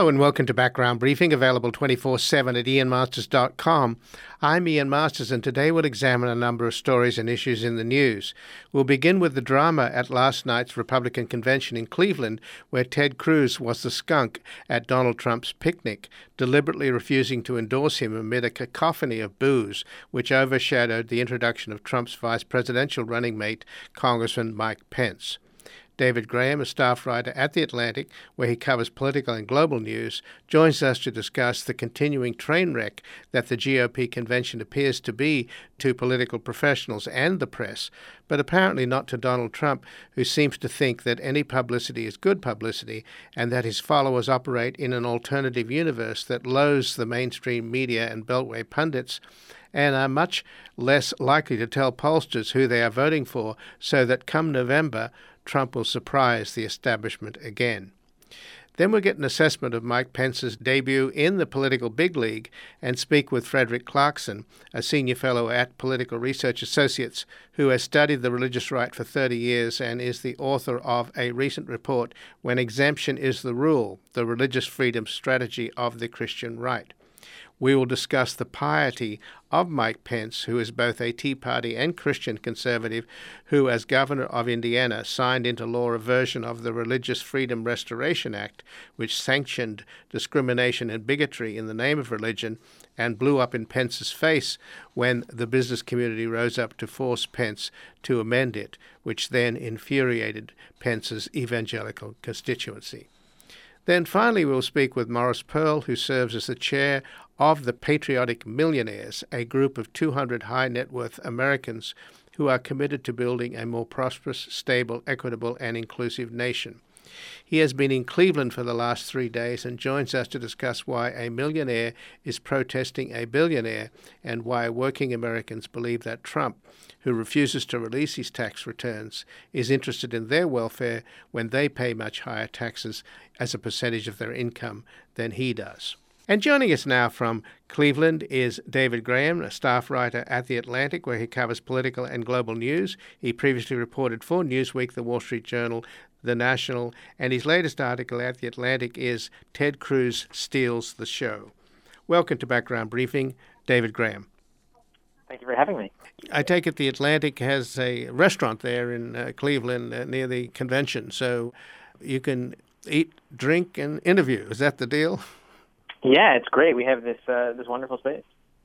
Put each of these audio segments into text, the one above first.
Hello and welcome to Background Briefing, available 24/7 at ianmasters.com. I'm Ian Masters, and today we'll examine a number of stories and issues in the news. We'll begin with the drama at last night's Republican convention in Cleveland, where Ted Cruz was the skunk at Donald Trump's picnic, deliberately refusing to endorse him amid a cacophony of boos, which overshadowed the introduction of Trump's vice presidential running mate, Congressman Mike Pence. David Graham, a staff writer at The Atlantic, where he covers political and global news, joins us to discuss the continuing train wreck that the GOP convention appears to be to political professionals and the press, but apparently not to Donald Trump, who seems to think that any publicity is good publicity and that his followers operate in an alternative universe that loathes the mainstream media and Beltway pundits and are much less likely to tell pollsters who they are voting for, so that come November, Trump will surprise the establishment again. Then we'll get an assessment of Mike Pence's debut in the political big league and speak with Frederick Clarkson, a senior fellow at Political Research Associates, who has studied the religious right for 30 years and is the author of a recent report, When Exemption is the Rule, the Religious Freedom Strategy of the Christian Right. We will discuss the piety of Mike Pence, who is both a Tea Party and Christian conservative, who, as governor of Indiana, signed into law a version of the Religious Freedom Restoration Act, which sanctioned discrimination and bigotry in the name of religion, and blew up in Pence's face when the business community rose up to force Pence to amend it, which then infuriated Pence's evangelical constituency. Then finally we'll speak with Morris Pearl, who serves as the chair of the Patriotic Millionaires, a group of 200 high-net-worth Americans who are committed to building a more prosperous, stable, equitable, and inclusive nation. He has been in Cleveland for the last 3 days and joins us to discuss why a millionaire is protesting a billionaire and why working Americans believe that Trump, who refuses to release his tax returns, is interested in their welfare when they pay much higher taxes as a percentage of their income than he does. And joining us now from Cleveland is David Graham, a staff writer at The Atlantic, where he covers political and global news. He previously reported for Newsweek, The Wall Street Journal, The National, and his latest article at The Atlantic is Ted Cruz Steals the Show. Welcome to Background Briefing, David Graham. Thank you for having me. I take it The Atlantic has a restaurant there in Cleveland near the convention, so you can eat, drink, and interview. Is that the deal? Yeah, it's great. We have this wonderful space.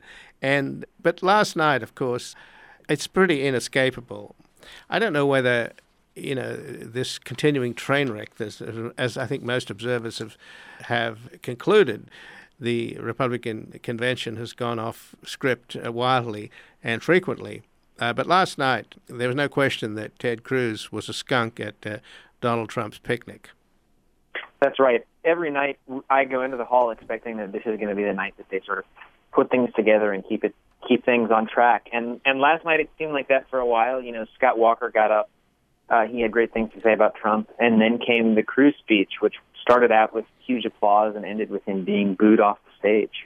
But last night, of course, it's pretty inescapable. I don't know whether, this continuing train wreck, as I think most observers have concluded, the Republican convention has gone off script wildly and frequently. But last night, there was no question that Ted Cruz was a skunk at Donald Trump's picnic. That's right. Every night I go into the hall expecting that this is going to be the night that they sort of put things together and keep things on track. And last night it seemed like that for a while. Scott Walker got up. He had great things to say about Trump. And then came the Cruz speech, which started out with huge applause and ended with him being booed off the stage.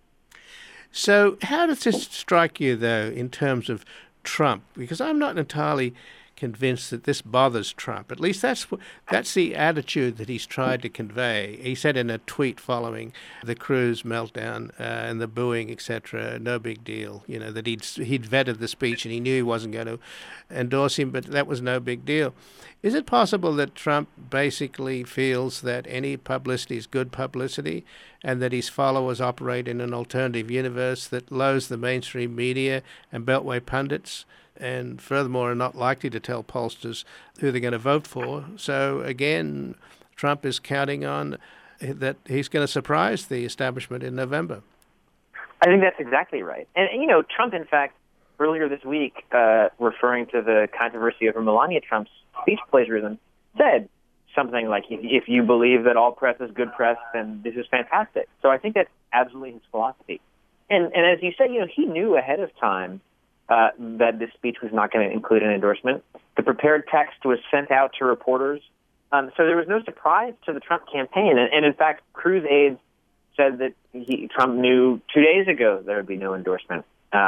So how does this strike you, though, in terms of Trump? Because I'm not entirely convinced that this bothers Trump. At least that's the attitude that he's tried to convey. He said in a tweet following the Cruz meltdown and the booing, etc., no big deal. That he'd vetted the speech and he knew he wasn't going to endorse him, but that was no big deal. Is it possible that Trump basically feels that any publicity is good publicity and that his followers operate in an alternative universe that loathes the mainstream media and Beltway pundits, and furthermore are not likely to tell pollsters who they're going to vote for? So again, Trump is counting on that he's going to surprise the establishment in November. I think that's exactly right. And, Trump, in fact, earlier this week, referring to the controversy over Melania Trump's speech plagiarism, said something like, if you believe that all press is good press, then this is fantastic. So I think that's absolutely his philosophy. And as you said, he knew ahead of time that this speech was not going to include an endorsement. The prepared text was sent out to reporters. So there was no surprise to the Trump campaign. And in fact, Cruz aides said that Trump knew 2 days ago there would be no endorsement.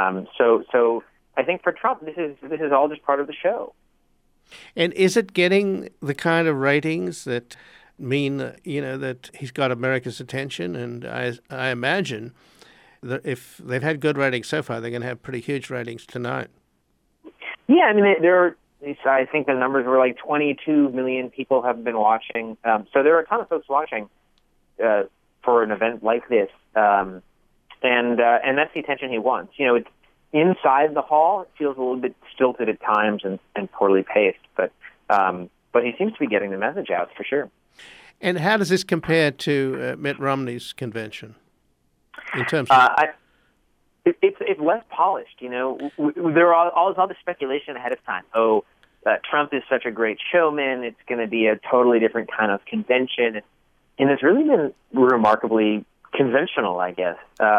So I think for Trump, this is all just part of the show. And is it getting the kind of ratings that mean, that he's got America's attention. And I imagine that if they've had good ratings so far, they're going to have pretty huge ratings tonight. Yeah, I mean, I think the numbers were like 22 million people have been watching. So there are a ton of folks watching for an event like this. And that's the attention he wants. It's inside the hall. It feels a little bit stilted at times and poorly paced, but he seems to be getting the message out for sure. And how does this compare to Mitt Romney's convention in terms of? It's less polished. There are all this other speculation ahead of time. Trump is such a great showman. It's going to be a totally different kind of convention, and it's really been remarkably conventional, I guess.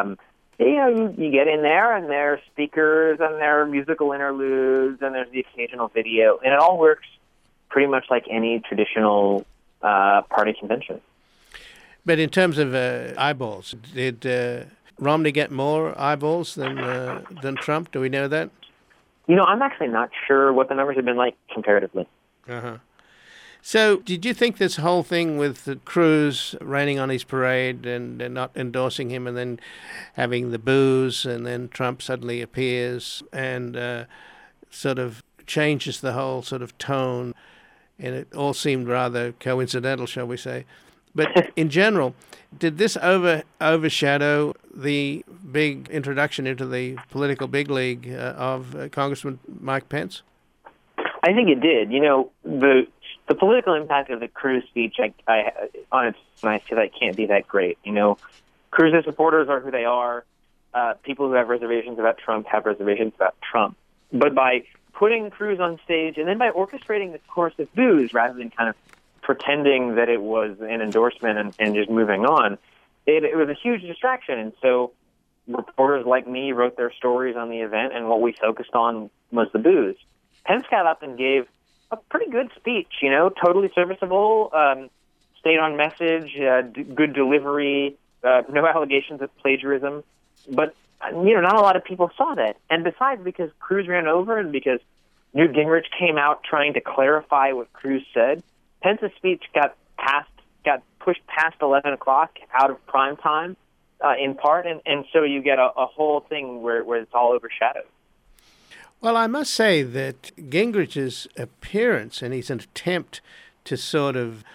You get in there, and there are speakers, and there are musical interludes, and there's the occasional video, and it all works pretty much like any traditional party convention. But in terms of eyeballs, did Romney get more eyeballs than Trump? Do we know that? I'm actually not sure what the numbers have been like comparatively. Uh-huh. So did you think this whole thing with Cruz raining on his parade and not endorsing him and then having the boos and then Trump suddenly appears and sort of changes the whole sort of tone, and it all seemed rather coincidental, shall we say. But in general, did this overshadow the big introduction into the political big league of Congressman Mike Pence? I think it did. The political impact of the Cruz speech, on its nice, that can't be that great. Cruz's supporters are who they are. People who have reservations about Trump have reservations about Trump. But by putting Cruz on stage and then by orchestrating this chorus of boos rather than kind of pretending that it was an endorsement and just moving on, it was a huge distraction. And so reporters like me wrote their stories on the event, and what we focused on was the boos. Pence got up and gave a pretty good speech, totally serviceable, stayed on message, good delivery, no allegations of plagiarism. But, not a lot of people saw that. And besides, because Cruz ran over and because Newt Gingrich came out trying to clarify what Cruz said, Pence's speech got pushed past 11 o'clock out of prime time, in part, and so you get a whole thing where it's all overshadowed. Well, I must say that Gingrich's appearance and his attempt to sort of,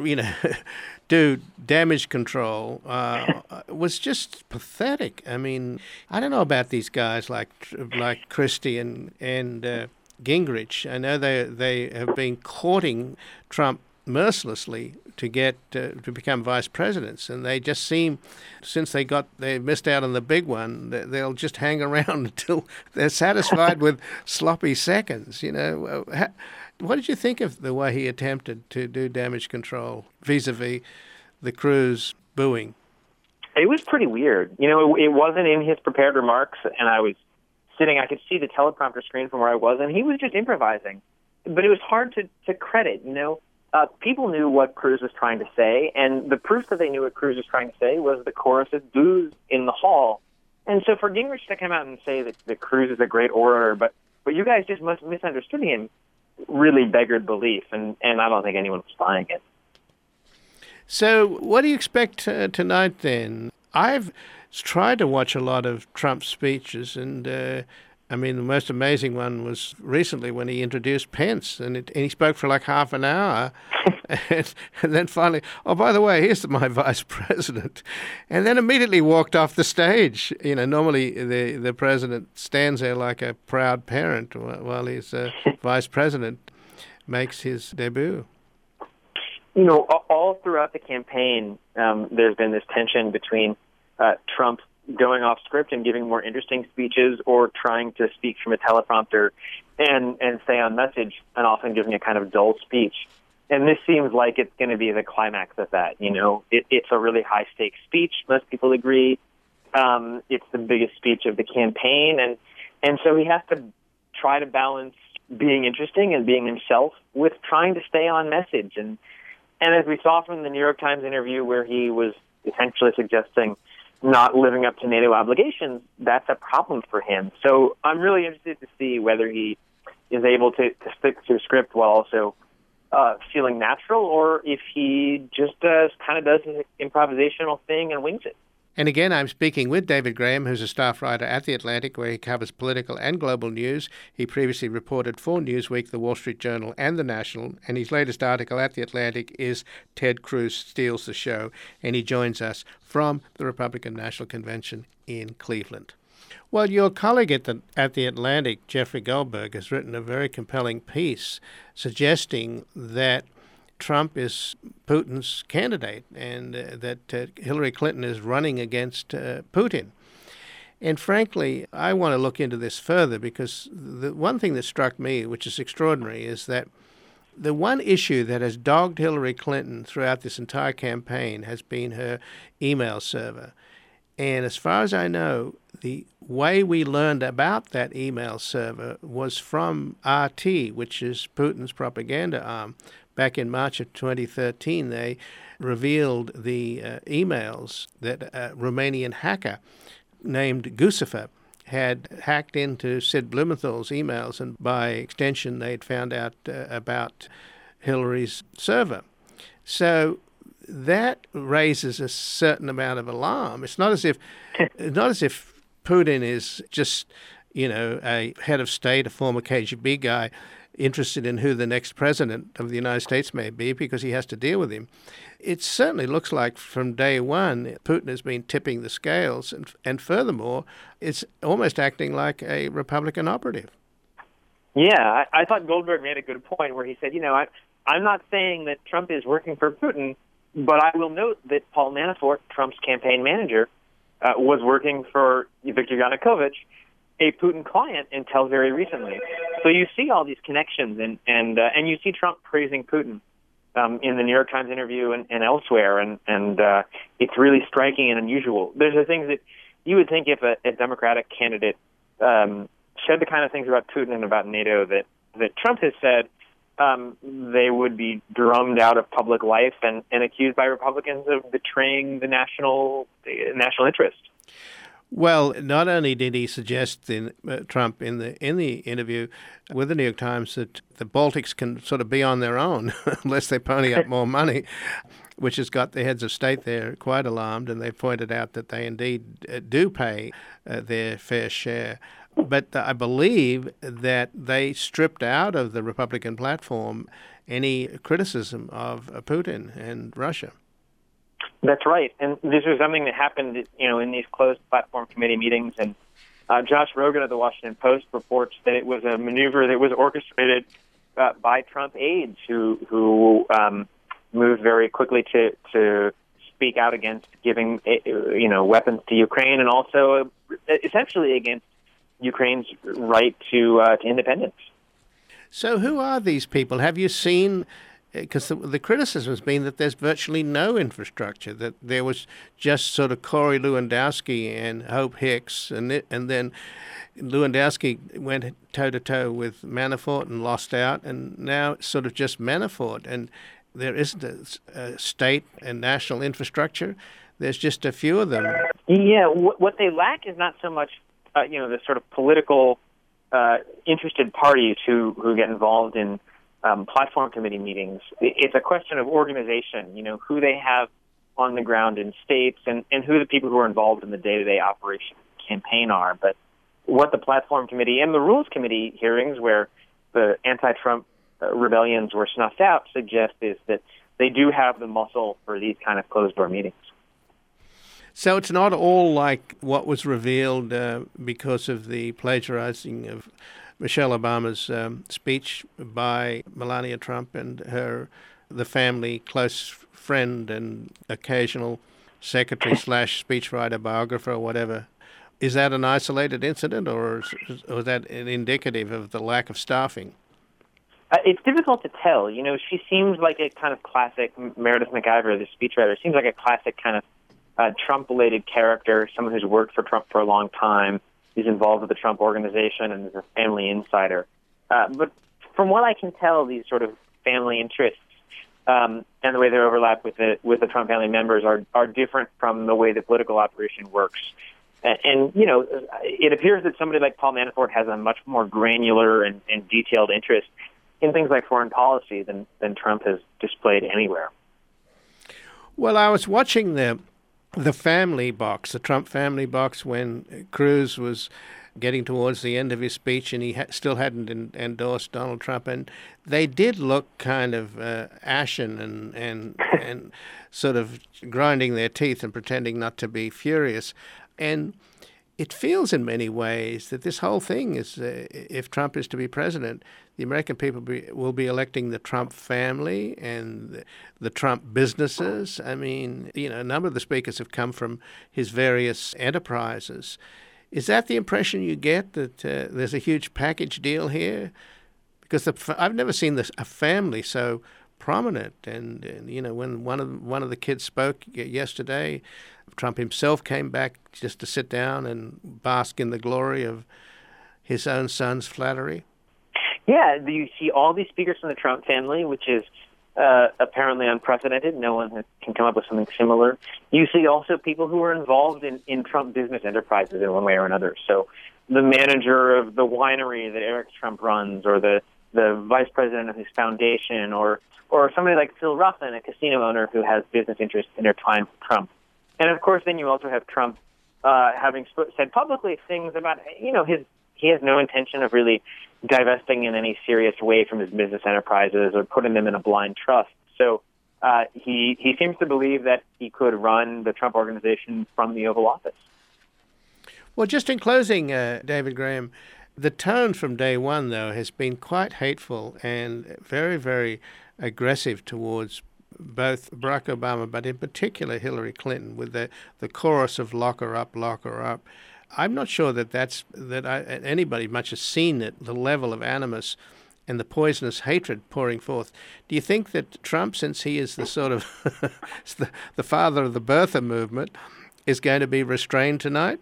do damage control was just pathetic. I mean, I don't know about these guys like Christie and Gingrich. I know they have been courting Trump mercilessly to get to become vice presidents, and they just seem, since they missed out on the big one, they'll just hang around until they're satisfied with sloppy seconds. What did you think of the way he attempted to do damage control vis-a-vis the Cruz booing? It was pretty weird. It wasn't in his prepared remarks, and I could see the teleprompter screen from where I was, and he was just improvising. But it was hard to credit, People knew what Cruz was trying to say, and the proof that they knew what Cruz was trying to say was the chorus of boos in the hall. And so for Gingrich to come out and say that Cruz is a great orator, but you guys just must have misunderstood him, really beggared belief, and I don't think anyone was buying it. So what do you expect tonight then? I've tried to watch a lot of Trump's speeches, and the most amazing one was recently when he introduced Pence, and he spoke for like half an hour, and then finally, oh, by the way, here's my vice president, and then immediately walked off the stage. Normally the president stands there like a proud parent while his vice president makes his debut. All throughout the campaign, there's been this tension between Trump going off script and giving more interesting speeches, or trying to speak from a teleprompter and stay on message, and often giving a kind of dull speech. And this seems like it's going to be the climax of that. It's a really high-stakes speech, most people agree. It's the biggest speech of the campaign, and so he has to try to balance being interesting and being himself with trying to stay on message. And as we saw from the New York Times interview, where he was essentially suggesting not living up to NATO obligations, that's a problem for him. So I'm really interested to see whether he is able to stick to script while also feeling natural, or if he just kind of does his improvisational thing and wings it. And again, I'm speaking with David Graham, who's a staff writer at The Atlantic, where he covers political and global news. He previously reported for Newsweek, The Wall Street Journal, and The National, and his latest article at The Atlantic is Ted Cruz Steals the Show, and he joins us from the Republican National Convention in Cleveland. Well, your colleague at the Atlantic, Jeffrey Goldberg, has written a very compelling piece suggesting that Trump is Putin's candidate and that Hillary Clinton is running against Putin. And frankly, I want to look into this further because the one thing that struck me, which is extraordinary, is that the one issue that has dogged Hillary Clinton throughout this entire campaign has been her email server. And as far as I know, the way we learned about that email server was from RT, which is Putin's propaganda arm. Back in March of 2013, they revealed the emails that a Romanian hacker named Gusefa had hacked into Sid Blumenthal's emails, and by extension, they'd found out about Hillary's server. So that raises a certain amount of alarm. It's not as if Putin is just, a head of state, a former KGB guy, interested in who the next president of the United States may be because he has to deal with him. It certainly looks like from day one Putin has been tipping the scales, and furthermore, it's almost acting like a Republican operative. Yeah, I thought Goldberg made a good point where he said, I'm not saying that Trump is working for Putin, but I will note that Paul Manafort, Trump's campaign manager, was working for Viktor Yanukovych, a Putin client, until very recently. So you see all these connections, and you see Trump praising Putin in the New York Times interview and elsewhere, and it's really striking and unusual. There's the things that you would think if a Democratic candidate said the kind of things about Putin and about NATO that Trump has said, they would be drummed out of public life and accused by Republicans of betraying the national interest. Well, not only did he suggest Trump in the interview with the New York Times that the Baltics can sort of be on their own unless they pony up more money, which has got the heads of state there quite alarmed, and they pointed out that they indeed do pay their fair share. But I believe that they stripped out of the Republican platform any criticism of Putin and Russia. That's right, and this was something that happened, in these closed platform committee meetings. And Josh Rogin of the Washington Post reports that it was a maneuver that was orchestrated by Trump aides who moved very quickly to speak out against giving weapons to Ukraine, and also essentially against Ukraine's right to independence. So, who are these people? Have you seen? Because the criticism has been that there's virtually no infrastructure, that there was just sort of Corey Lewandowski and Hope Hicks, and then Lewandowski went toe-to-toe with Manafort and lost out, and now it's sort of just Manafort, and there isn't a state and national infrastructure. There's just a few of them. Yeah, what they lack is not so much, the sort of political interested parties who get involved in platform committee meetings. It's a question of organization, who they have on the ground in states and who the people who are involved in the day-to-day operation campaign are. But what the platform committee and the rules committee hearings where the anti-Trump rebellions were snuffed out suggest is that they do have the muscle for these kind of closed-door meetings. So it's not all like what was revealed because of the plagiarizing of Michelle Obama's speech by Melania Trump and the family, close friend and occasional secretary / speechwriter, biographer, or whatever. Is that an isolated incident, or is that indicative of the lack of staffing? It's difficult to tell. She seems like a kind of classic Meredith McIver, the speechwriter. Seems like a classic kind of Trump-related character, someone who's worked for Trump for a long time. He's involved with the Trump organization and is a family insider. But from what I can tell, these sort of family interests and the way they overlap with the Trump family members are different from the way the political operation works. And it appears that somebody like Paul Manafort has a much more granular and detailed interest in things like foreign policy than Trump has displayed anywhere. Well, I was watching the family box, the Trump family box, when Cruz was getting towards the end of his speech, and he still hadn't endorsed Donald Trump, and they did look kind of ashen and sort of grinding their teeth and pretending not to be furious. And it feels in many ways that this whole thing is, if Trump is to be president, the American people will be electing the Trump family and the Trump businesses. I mean, a number of the speakers have come from his various enterprises. Is that the impression you get, that there's a huge package deal here? Because I've never seen a family so prominent. And when one of the kids spoke yesterday, Trump himself came back just to sit down and bask in the glory of his own son's flattery. Yeah, you see all these speakers from the Trump family, which is apparently unprecedented. No one can come up with something similar. You see also people who are involved in Trump business enterprises in one way or another. So the manager of the winery that Eric Trump runs, or the vice president of his foundation, or somebody like Phil Ruffin, a casino owner who has business interests intertwined with Trump. And of course, then you also have Trump having said publicly things about, he has no intention of really divesting in any serious way from his business enterprises or putting them in a blind trust. So he seems to believe that he could run the Trump organization from the Oval Office. Well, just in closing, David Graham, the tone from day one, though, has been quite hateful and very, very aggressive towards both Barack Obama, but in particular Hillary Clinton, with the chorus of "lock her up, lock her up." I'm not sure that anybody much has seen the level of animus and the poisonous hatred pouring forth. Do you think that Trump, since he is the sort of the father of the birther movement, is going to be restrained tonight?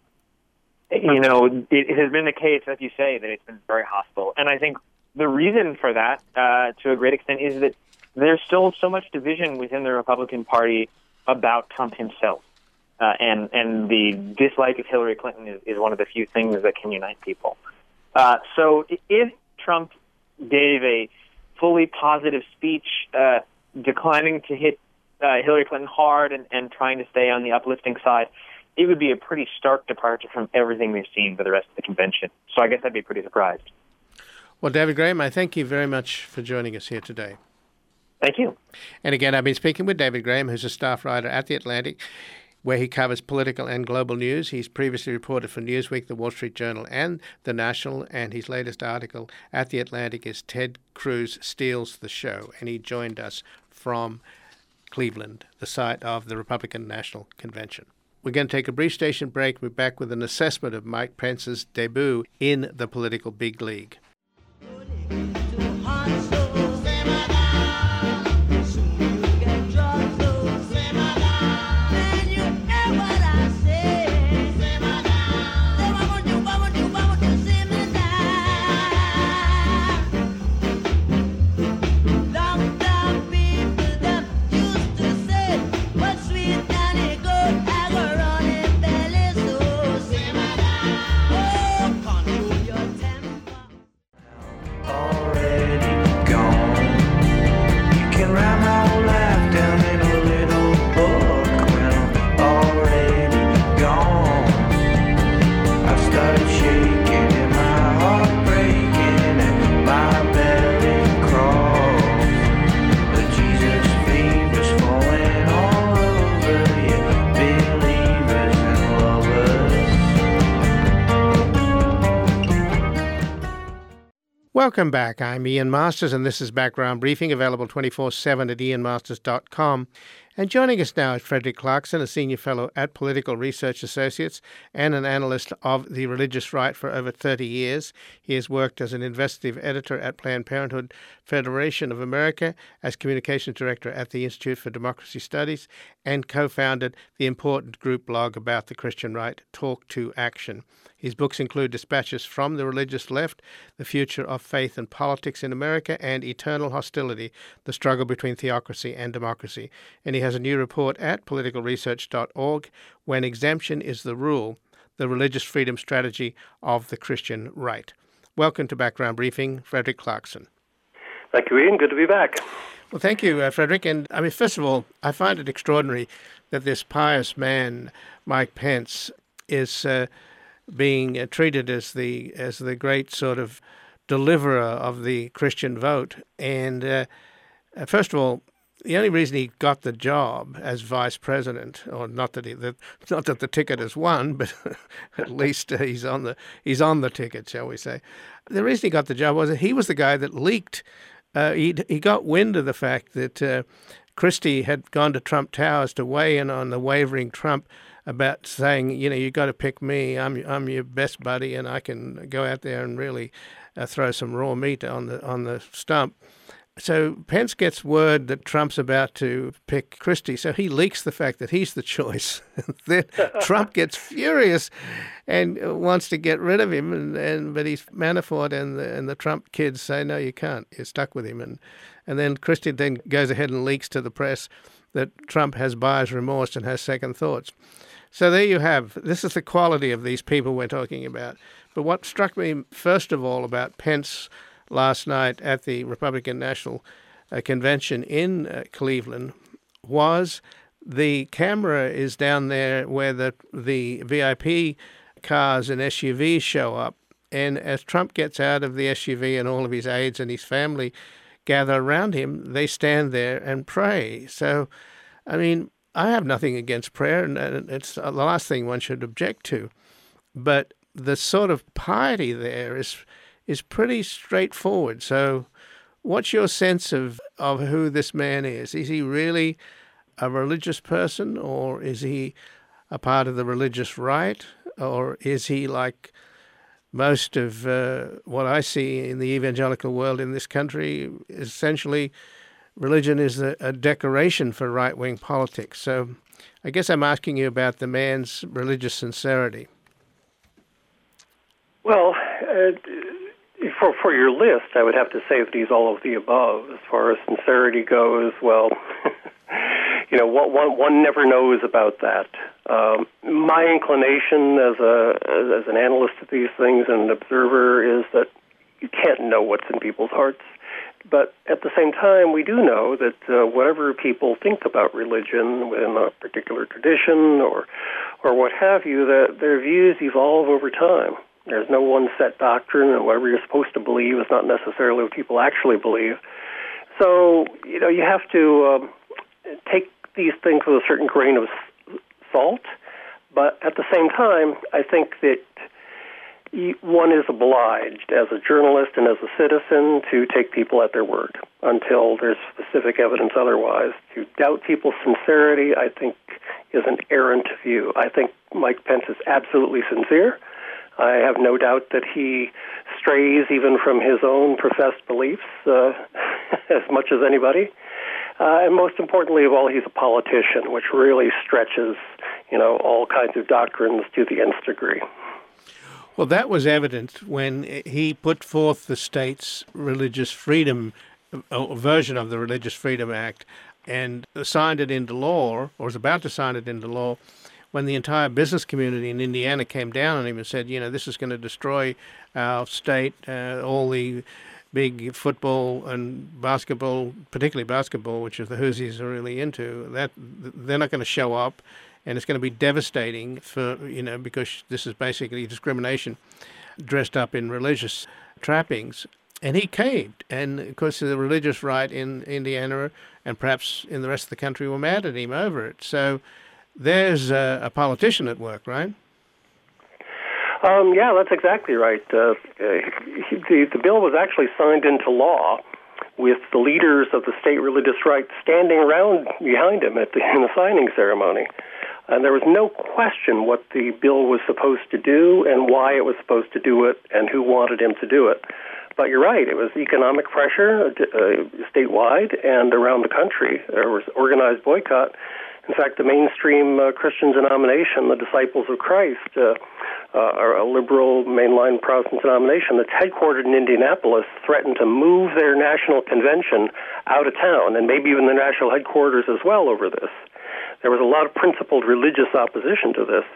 It has been the case, as you say, that it's been very hostile. And I think the reason for that, to a great extent, is that there's still so much division within the Republican Party about Trump himself. And the dislike of Hillary Clinton is one of the few things that can unite people. So if Trump gave a fully positive speech declining to hit Hillary Clinton hard and trying to stay on the uplifting side, it would be a pretty stark departure from everything we've seen for the rest of the convention. So I guess I'd be pretty surprised. Well, David Graham, I thank you very much for joining us here today. Thank you. And again, I've been speaking with David Graham, who's a staff writer at The Atlantic, where he covers political and global news. He's previously reported for Newsweek, The Wall Street Journal, and The National, and his latest article at The Atlantic is Ted Cruz Steals the Show, and he joined us from Cleveland, the site of the Republican National Convention. We're going to take a brief station break. We're back with an assessment of Mike Pence's debut in the political big league. Welcome back. I'm Ian Masters, and this is Background Briefing, available 24/7 at ianmasters.com. And joining us now is Frederick Clarkson, a senior fellow at Political Research Associates and an analyst of the religious right for over 30 years. He has worked as an investigative editor at Planned Parenthood Federation of America, as communications director at the Institute for Democracy Studies, and co-founded the important group blog about the Christian right, Talk to Action. His books include Dispatches from the Religious Left, The Future of Faith and Politics in America, and Eternal Hostility, The Struggle Between Theocracy and Democracy. And he has a new report at politicalresearch.org, When Exemption is the Rule, The Religious Freedom Strategy of the Christian Right. Welcome to Background Briefing, Frederick Clarkson. Thank you, Ian. Good to be back. Well, thank you, Frederick. And I mean, first of all, I find it extraordinary that this pious man, Mike Pence, is being treated as the great sort of deliverer of the Christian vote. And first of all, the only reason he got the job as vice president, or not that the ticket is won, but at least he's on the ticket, shall we say? The reason he got the job was that he was the guy that leaked. He got wind of the fact that Christie had gone to Trump Towers to weigh in on the wavering Trump about saying, you got to pick me. I'm your best buddy, and I can go out there and really throw some raw meat on the stump. So Pence gets word that Trump's about to pick Christie, so he leaks the fact that he's the choice. Then Trump gets furious and wants to get rid of him, but he's Manafort and the Trump kids say, no, you can't. You're stuck with him. And then Christie then goes ahead and leaks to the press that Trump has buyer's remorse and has second thoughts. So there you have. This is the quality of these people we're talking about. But what struck me first of all about Pence last night at the Republican National Convention in Cleveland was the camera is down there where the VIP cars and SUVs show up. And as Trump gets out of the SUV and all of his aides and his family gather around him, they stand there and pray. So, I mean, I have nothing against prayer, and it's the last thing one should object to. But the sort of piety there is pretty straightforward. So what's your sense of who this man is? Is he really a religious person, or is he a part of the religious right, or is he like most of what I see in the evangelical world in this country, essentially religion is a decoration for right-wing politics? So I guess I'm asking you about the man's religious sincerity. Well, for your list, I would have to say that he's all of the above. As far as sincerity goes, well, one never knows about that. My inclination as an analyst of these things and an observer is that you can't know what's in people's hearts. But at the same time, we do know that whatever people think about religion within a particular tradition or what have you, that their views evolve over time. There's no one set doctrine, and whatever you're supposed to believe is not necessarily what people actually believe. So, you have to take these things with a certain grain of salt, but at the same time, I think that one is obliged as a journalist and as a citizen to take people at their word until there's specific evidence otherwise. To doubt people's sincerity, I think, is an errant view. I think Mike Pence is absolutely sincere. I have no doubt that he strays even from his own professed beliefs as much as anybody. And most importantly of all, he's a politician, which really stretches, all kinds of doctrines to the nth degree. Well, that was evident when he put forth the state's religious freedom version of the Religious Freedom Act and signed it into law, or was about to sign it into law, when the entire business community in Indiana came down on him and said, this is going to destroy our state, all the big football and basketball, particularly basketball, which is the Hoosiers are really into, that they're not going to show up, and it's going to be devastating for, because this is basically discrimination dressed up in religious trappings. And he caved. And, of course, the religious right in Indiana and perhaps in the rest of the country were mad at him over it. So there's a politician at work, right? Yeah, that's exactly right. The bill was actually signed into law with the leaders of the state religious right standing around behind him in the signing ceremony. And there was no question what the bill was supposed to do and why it was supposed to do it and who wanted him to do it. But you're right, it was economic pressure statewide and around the country. There was organized boycott. In fact, the mainstream Christian denomination, the Disciples of Christ, are a liberal mainline Protestant denomination that's headquartered in Indianapolis, threatened to move their national convention out of town, and maybe even their national headquarters as well over this. There was a lot of principled religious opposition to this.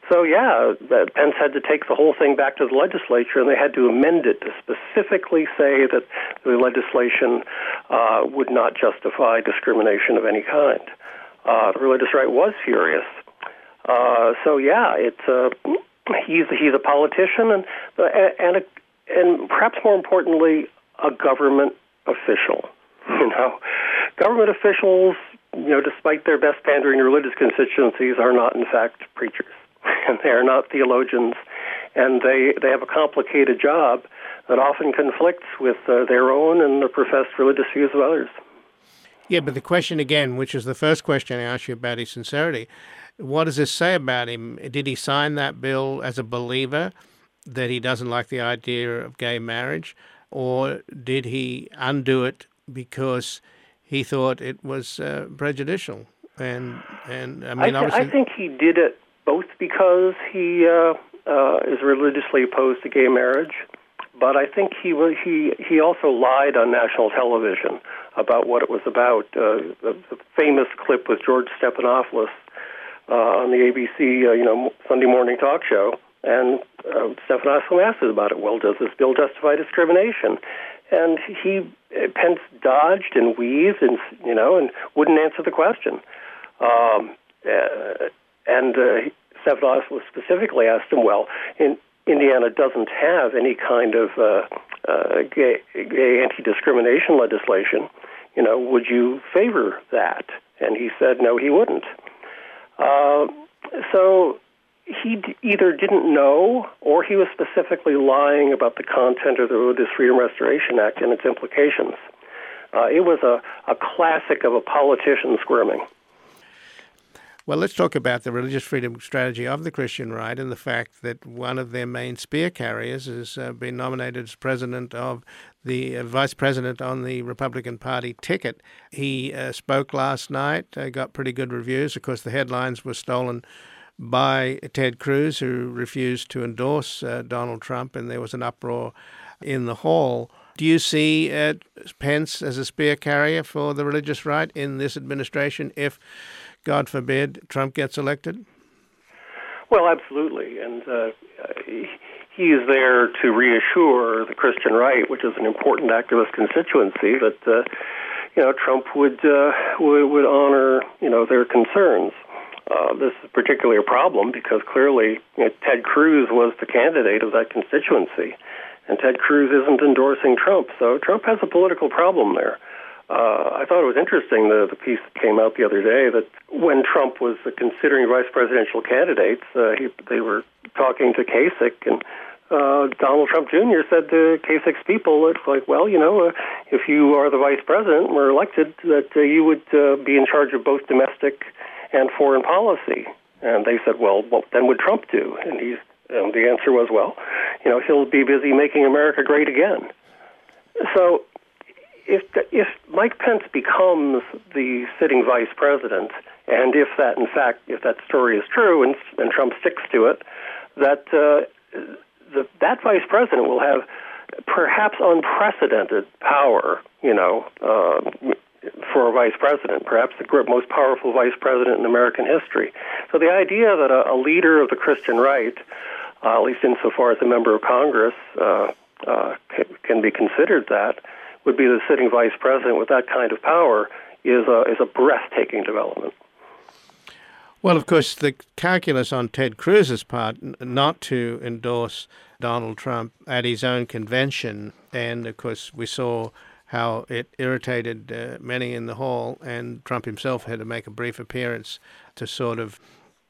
So, yeah, Pence had to take the whole thing back to the legislature, and they had to amend it to specifically say that the legislation would not justify discrimination of any kind. The religious right was furious. So, yeah, he's a politician and perhaps more importantly, a government official. Government officials, despite their best pandering to religious constituencies, are not in fact preachers. And they are not theologians, and they have a complicated job that often conflicts with their own and the professed religious views of others. Yeah, but the question again, which is the first question I asked you about his sincerity, what does this say about him? Did he sign that bill as a believer that he doesn't like the idea of gay marriage, or did he undo it because he thought it was prejudicial? And I mean, obviously, I think he did it both because he is religiously opposed to gay marriage, but I think he also lied on national television about what it was about. The famous clip with George Stephanopoulos on the ABC, Sunday morning talk show, and Stephanopoulos asked about it. Well, does this bill justify discrimination? And Pence dodged and weaved, and wouldn't answer the question. Stephanopoulos specifically asked him, well, Indiana doesn't have any kind of gay anti-discrimination legislation. Would you favor that? And he said no, he wouldn't. So he either didn't know or he was specifically lying about the content of the Religious Freedom Restoration Act and its implications. It was a classic of a politician squirming. Well, let's talk about the religious freedom strategy of the Christian Right and the fact that one of their main spear carriers has been nominated as president of the vice president on the Republican Party ticket. He spoke last night, got pretty good reviews. Of course, the headlines were stolen by Ted Cruz, who refused to endorse Donald Trump, and there was an uproar in the hall. Do you see Pence as a spear carrier for the religious right in this administration if, God forbid, Trump gets elected? Well, absolutely. And he is there to reassure the Christian right, which is an important activist constituency, that Trump would honor their concerns. This is particularly a problem because clearly Ted Cruz was the candidate of that constituency, and Ted Cruz isn't endorsing Trump. So Trump has a political problem there. I thought it was interesting, the piece that came out the other day, that when Trump was considering vice presidential candidates, they were talking to Kasich, and Donald Trump Jr. said to Kasich's people, it's like, well, if you are the vice president and were elected, that you would be in charge of both domestic and foreign policy. And they said, well, what then would Trump do? And the answer was, well, he'll be busy making America great again. So if Mike Pence becomes the sitting vice president, and if that story is true and Trump sticks to it, that that vice president will have perhaps unprecedented power, for a vice president, perhaps the most powerful vice president in American history. So the idea that a leader of the Christian right, at least insofar as a member of Congress, can be considered that, would be the sitting vice president with that kind of power is a breathtaking development. Well, of course, the calculus on Ted Cruz's part not to endorse Donald Trump at his own convention, and of course we saw how it irritated many in the hall, and Trump himself had to make a brief appearance to sort of,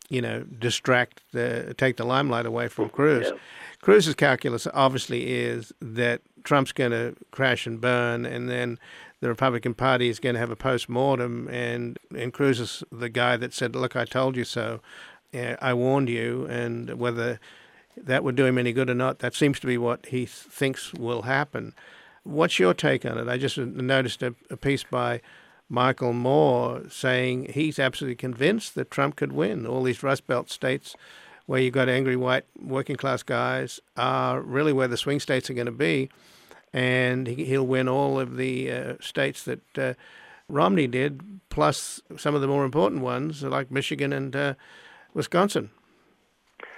take the limelight away from Cruz. Yeah. Cruz's calculus obviously is that Trump's going to crash and burn, and then the Republican Party is going to have a post-mortem, and Cruz is the guy that said, look, I told you so, I warned you, and whether that would do him any good or not, that seems to be what he thinks will happen. What's your take on it? I just noticed a piece by Michael Moore saying he's absolutely convinced that Trump could win. All these Rust Belt states where you've got angry white working class guys are really where the swing states are going to be, and he'll win all of the states that Romney did, plus some of the more important ones like Michigan and Wisconsin.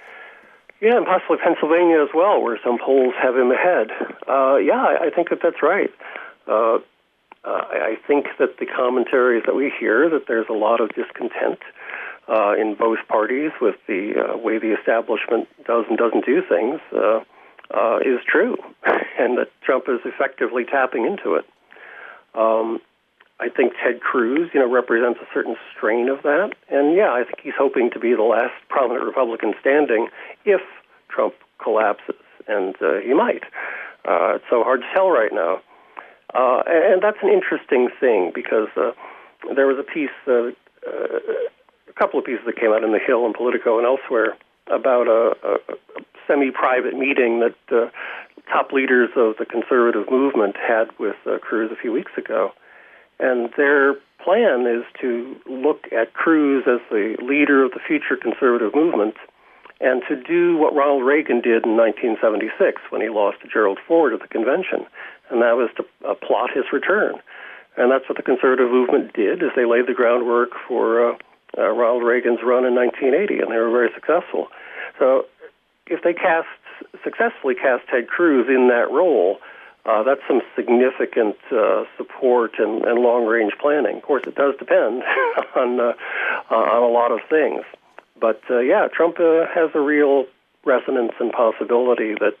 Yeah, and possibly Pennsylvania as well, where some polls have him ahead. I think that's right. I think that the commentaries that we hear, that there's a lot of discontent in both parties with the way the establishment does and doesn't do things, is true, and that Trump is effectively tapping into it. I think Ted Cruz, represents a certain strain of that, and I think he's hoping to be the last prominent Republican standing if Trump collapses, and he might. It's so hard to tell right now. And that's an interesting thing because there was a couple of pieces that came out in The Hill and Politico and elsewhere about a semi-private meeting that top leaders of the conservative movement had with Cruz a few weeks ago. And their plan is to look at Cruz as the leader of the future conservative movement and to do what Ronald Reagan did in 1976 when he lost to Gerald Ford at the convention, and that was to plot his return. And that's what the conservative movement did, is they laid the groundwork for Ronald Reagan's run in 1980, and they were very successful. So if they successfully cast Ted Cruz in that role, that's some significant support and long-range planning. Of course, it does depend on a lot of things. But, Trump has a real resonance and possibility that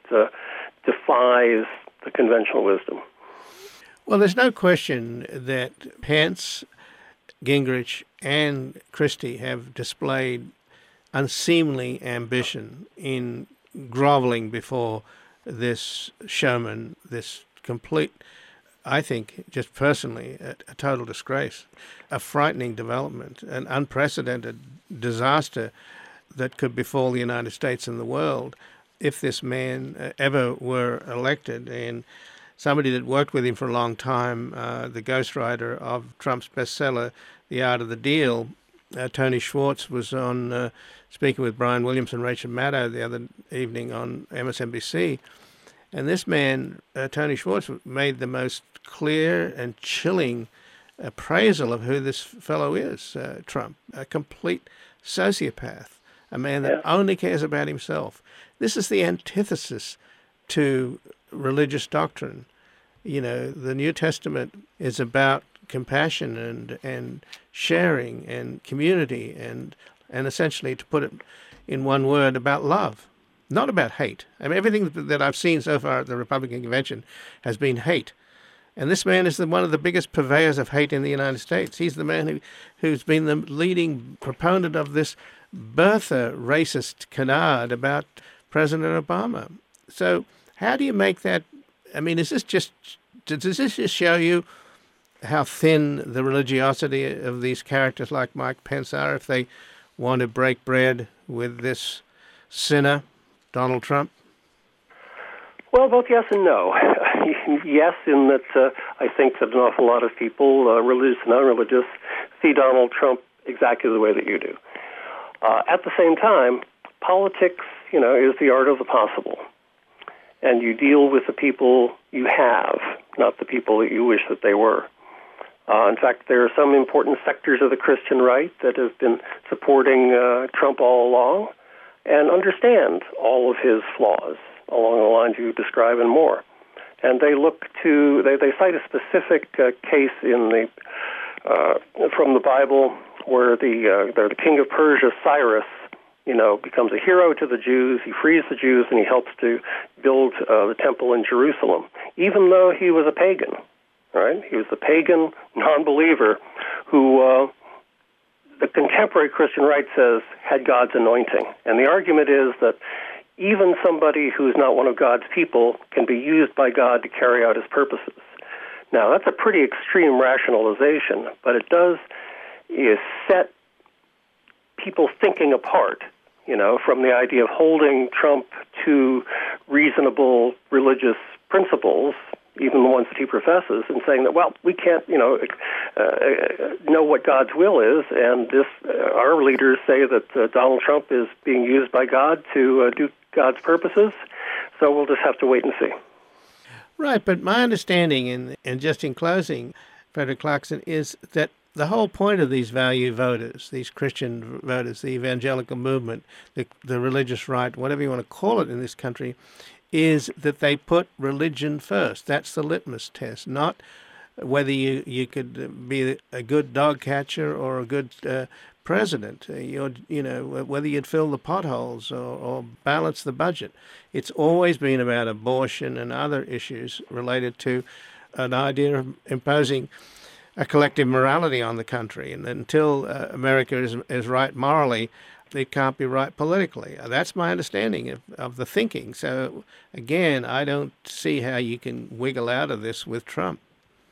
defies the conventional wisdom. Well, there's no question that Pence, Gingrich, and Christie have displayed unseemly ambition in groveling before this showman, this complete, I think, just personally, a total disgrace, a frightening development, an unprecedented disaster that could befall the United States and the world if this man ever were elected. And somebody that worked with him for a long time, the ghostwriter of Trump's bestseller, The Art of the Deal, Tony Schwartz, was on speaking with Brian Williams and Rachel Maddow the other evening on MSNBC. And this man, Tony Schwartz, made the most clear and chilling appraisal of who this fellow is, Trump, a complete sociopath, a man that only cares about himself. This is the antithesis to religious doctrine. The New Testament is about compassion and sharing and community and essentially, to put it in one word, about love, not about hate. I mean, everything that I've seen so far at the Republican convention has been hate. And this man is one of the biggest purveyors of hate in the United States. He's the man who's been the leading proponent of this birther racist canard about President Obama. So how do you make that? I mean, does this just show you how thin the religiosity of these characters like Mike Pence are if they want to break bread with this sinner, Donald Trump? Well, both yes and no. Yes, in that I think that an awful lot of people, religious and unreligious, see Donald Trump exactly the way that you do. At the same time, politics, is the art of the possible. And you deal with the people you have, not the people that you wish that they were. In fact, there are some important sectors of the Christian right that have been supporting Trump all along and understand all of his flaws along the lines you describe and more. And they look to, they cite a specific case in from the Bible where the king of Persia, Cyrus, becomes a hero to the Jews. He frees the Jews and he helps to build the temple in Jerusalem, even though he was a pagan. Right? He was a pagan non-believer who the contemporary Christian right says had God's anointing. And the argument is that even somebody who's not one of God's people can be used by God to carry out his purposes. Now, that's a pretty extreme rationalization, but it does set people thinking apart, from the idea of holding Trump to reasonable religious principles, even the ones that he professes, and saying that, well, we can't, know what God's will is, and our leaders say that Donald Trump is being used by God to do God's purposes, so we'll just have to wait and see. Right, but my understanding, and just in closing, Frederick Clarkson, is that the whole point of these value voters, these Christian voters, the evangelical movement, the religious right, whatever you want to call it in this country, is that they put religion first. That's the litmus test, not whether you could be a good dog catcher or a good president, whether you'd fill the potholes or balance the budget. It's always been about abortion and other issues related to an idea of imposing a collective morality on the country. And until America is right morally, it can't be right politically. That's my understanding of the thinking. So, again, I don't see how you can wiggle out of this with Trump.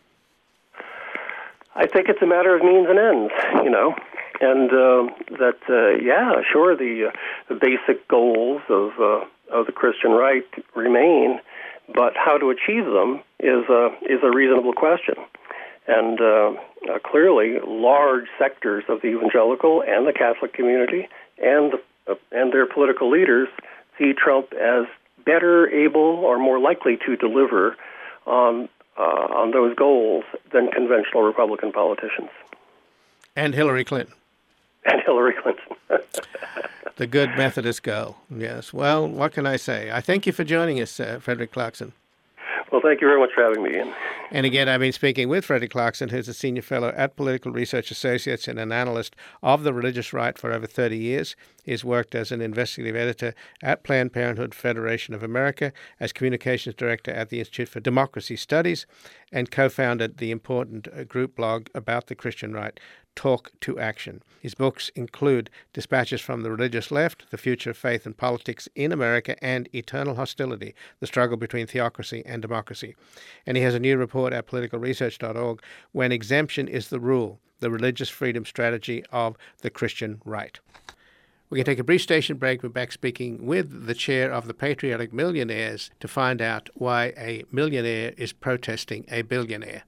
I think it's a matter of means and ends, and sure, the basic goals of the Christian right remain, but how to achieve them is a reasonable question. And clearly, large sectors of the evangelical and the Catholic community and their political leaders see Trump as better able or more likely to deliver on those goals than conventional Republican politicians. And Hillary Clinton. And Hillary Clinton. The good Methodist girl, yes. Well, what can I say? I thank you for joining us, Frederick Clarkson. Well, thank you very much for having me, Ian. And again, I've been speaking with Frederick Clarkson, who's a senior fellow at Political Research Associates and an analyst of the religious right for over 30 years. He's worked as an investigative editor at Planned Parenthood Federation of America, as communications director at the Institute for Democracy Studies, and co-founded the important group blog about the Christian right, Talk to Action. His books include Dispatches from the Religious Left, The Future of Faith and Politics in America, and Eternal Hostility, The Struggle Between Theocracy and Democracy. And he has a new report at politicalresearch.org, When Exemption is the Rule, the Religious Freedom Strategy of the Christian Right. We're going to take a brief station break. We're back speaking with the chair of the Patriotic Millionaires to find out why a millionaire is protesting a billionaire.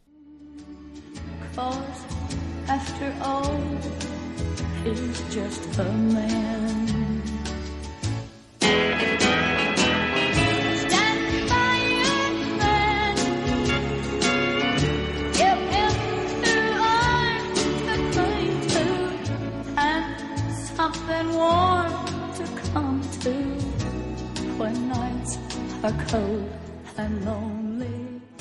'Cause after all, he's just a man. Stand by your man. Give him the arms to cling to, and something warm to come to when nights are cold and lonely.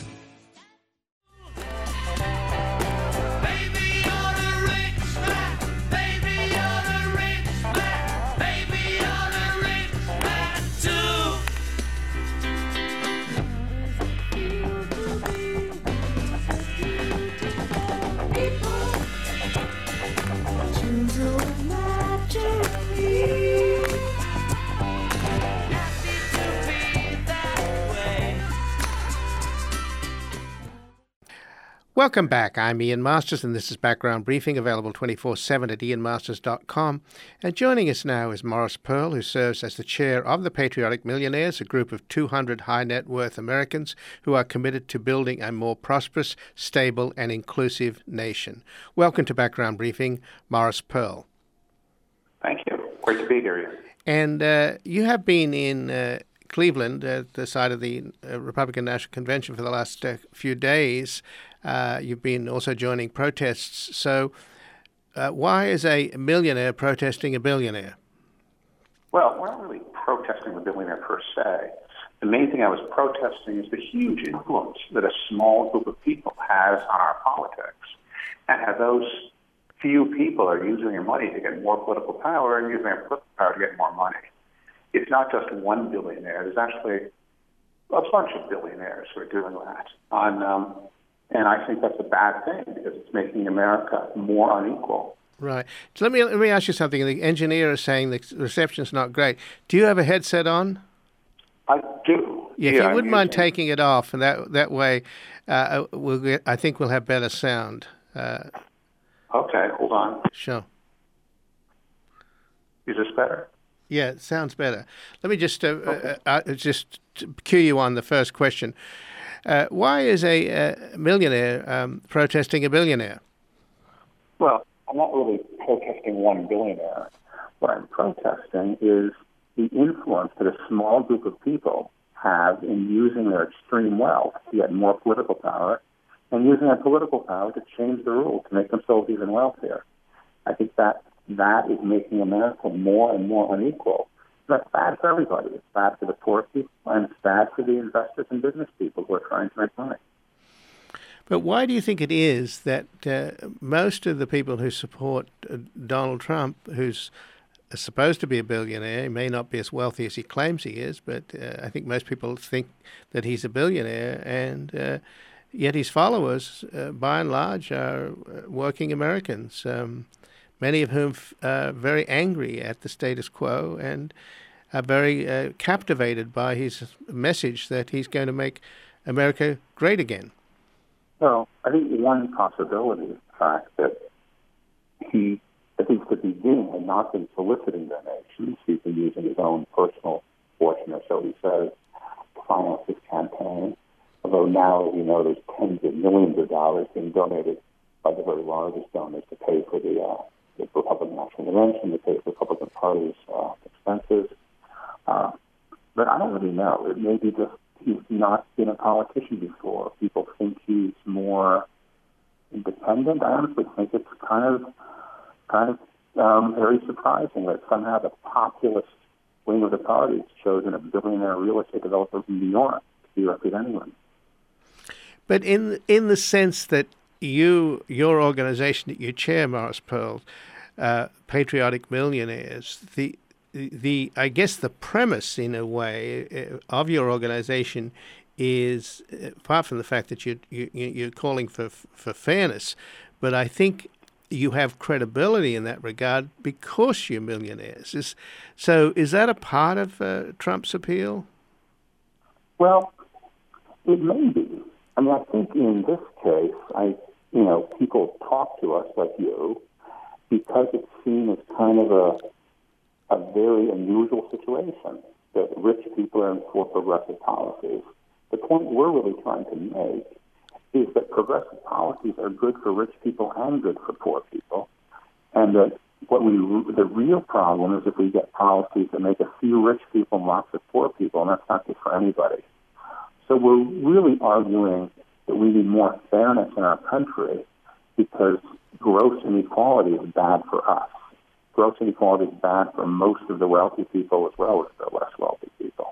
Welcome back. I'm Ian Masters, and this is Background Briefing, available 24/7 at ianmasters.com. And joining us now is Morris Pearl, who serves as the chair of the Patriotic Millionaires, a group of 200 high-net-worth Americans who are committed to building a more prosperous, stable, and inclusive nation. Welcome to Background Briefing, Morris Pearl. Thank you. Great to be here, Ian. And you have been in Cleveland at the site of the Republican National Convention for the last few days. You've been also joining protests. So why is a millionaire protesting a billionaire? Well, we're not really protesting the billionaire per se. The main thing I was protesting is the huge influence that a small group of people has on our politics, and how those few people are using their money to get more political power and using their political power to get more money. It's not just one billionaire. There's actually a bunch of billionaires who are doing that. And I think that's a bad thing because it's making America more unequal. Right. So let me ask you something. The engineer is saying the reception's not great. Do you have a headset on? I do. Yeah, if you wouldn't mind taking it off, and that way, I think we'll have better sound. Okay, hold on. Sure. Is this better? Yeah, it sounds better. Let me just cue you on the first question. Why is a millionaire protesting a billionaire? Well, I'm not really protesting one billionaire. What I'm protesting is the influence that a small group of people have in using their extreme wealth to get more political power and using their political power to change the rules to make themselves even wealthier. I think that is making America more and more unequal. That's bad for everybody. It's bad for the poor people, and it's bad for the investors and business people who are trying to make money. But why do you think it is that most of the people who support Donald Trump, who's supposed to be a billionaire, he may not be as wealthy as he claims he is, but I think most people think that he's a billionaire, and yet his followers, by and large, are working Americans, many of whom are very angry at the status quo and are very captivated by his message that he's going to make America great again. Well, I think one possibility is the fact that he, at least at the beginning, had not been soliciting donations. He's been using his own personal fortune, or so he says, to finance his campaign. Although now, as you know, there's tens of millions of dollars being donated by the very largest donors to pay for the Republican National Convention, to pay for the Republican Party's expenses. But I don't really know. It may be just he's not been a politician before. People think he's more independent. I honestly think it's kind of very surprising that somehow the populist wing of the party has chosen a billionaire real estate developer from New York to be representing him. But in the sense that your organization that you chair, Morris Pearl, Patriotic Millionaires, the I guess the premise in a way of your organization is, apart from the fact that you're calling for fairness, but I think you have credibility in that regard because you're millionaires. So is that a part of Trump's appeal? Well, it may be. I mean, I think in this case, people talk to us like you because it's seen as kind of a very unusual situation that rich people are in for progressive policies. The point we're really trying to make is that progressive policies are good for rich people and good for poor people, and that the real problem is if we get policies that make a few rich people and lots of poor people, and that's not good for anybody. So we're really arguing that we need more fairness in our country because gross inequality is bad for us. Gross inequality is bad for most of the wealthy people as well as the less wealthy people.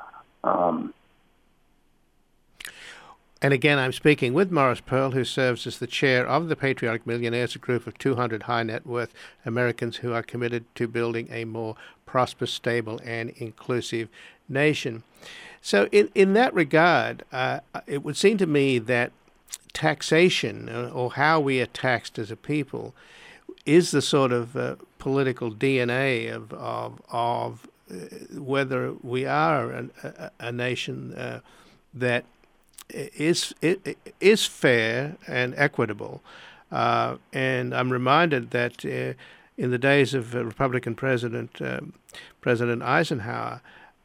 And again, I'm speaking with Morris Pearl, who serves as the chair of the Patriotic Millionaires, a group of 200 high-net-worth Americans who are committed to building a more prosperous, stable, and inclusive nation. So in that regard, it would seem to me that taxation, or how we are taxed as a people, is the sort of political DNA of whether we are a nation that is fair and equitable. And I'm reminded that in the days of Republican President Eisenhower,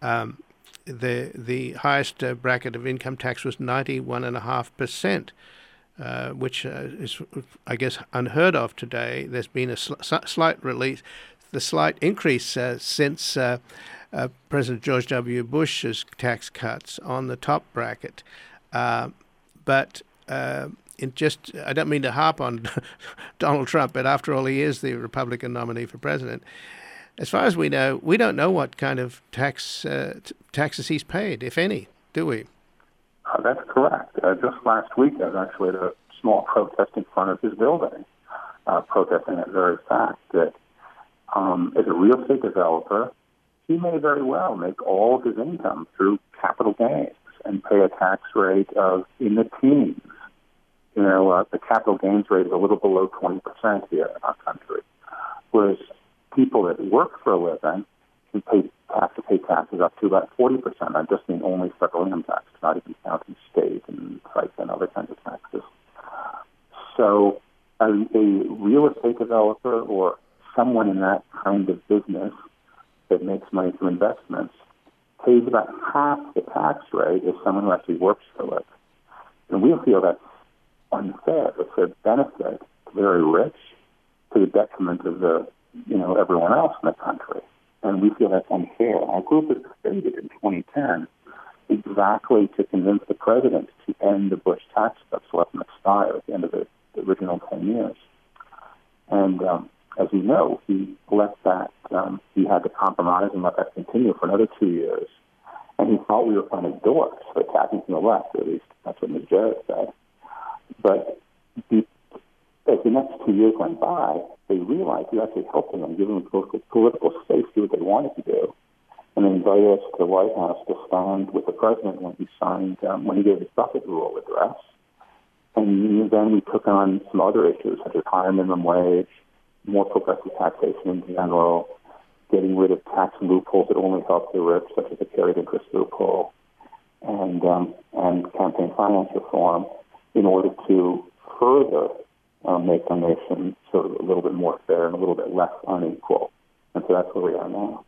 the highest bracket of income tax was 91.5%. Which is, I guess, unheard of today. There's been a slight increase since President George W. Bush's tax cuts on the top bracket. But I don't mean to harp on Donald Trump, but after all, he is the Republican nominee for president. As far as we know, we don't know what kind of taxes he's paid, if any, do we? That's correct. Just last week, I was actually at a small protest in front of his building, protesting that very fact that as a real estate developer, he may very well make all of his income through capital gains and pay a tax rate of in the teens. The capital gains rate is a little below 20% here in our country, whereas people that work for a living can have to pay taxes up to about 40%. I just mean only federal income tax, not even counting state and FICA and other kinds of taxes. So a real estate developer or someone in that kind of business that makes money through investments pays about half the tax rate as someone who actually works for a living. And we feel that's unfair. It's a benefit to the very rich to the detriment of everyone else in the country. And we feel that's unfair. Our group has stated in 2010 exactly to convince the president to end the Bush tax cuts, let them expire at the end of the original 10 years. And as you know, he let that, he had to compromise and let that continue for another 2 years. And he thought we were kind of dorks for attacking from the left, or at least that's what Ms. Jarrett said. But as the next 2 years went by, they realized we were actually helping them, giving them political space to do what they wanted to do. And they invited us to the White House to stand with the president when he signed, when he gave his bucket rule address. And then we took on some other issues, such as higher minimum wage, more progressive taxation in general, getting rid of tax loopholes that only help the rich, such as the carried interest loophole, and campaign finance reform, in order to further make our nation sort of a little bit more fair and a little bit less unequal. And so that's where we are now.